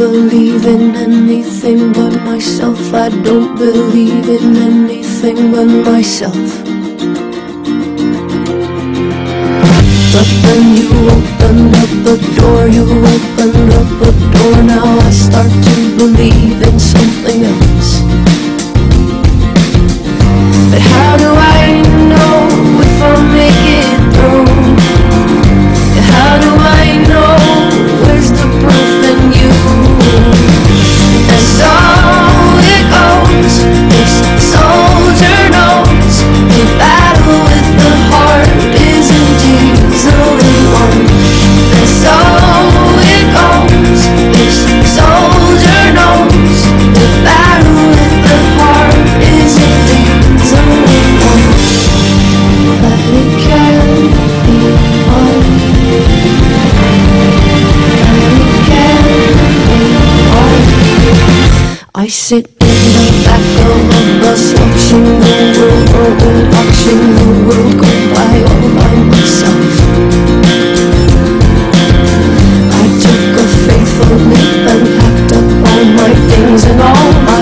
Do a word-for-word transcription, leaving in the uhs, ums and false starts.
believe in anything but myself. I don't believe in anything but myself. But when you opened up the door, you opened up a door. Now I start to believe in something else. But how do I know if I'll make it through? How do I know? Where's the proof in you? And so it goes. This soldier knows the battle with the heart isn't easily won. And so it goes. This soldier knows the battle with the heart isn't easily won. But it can be won. I sit in the back of a bus, watching the world go, watching the world go by all by myself. I took a faithful leap and packed up all my things and all my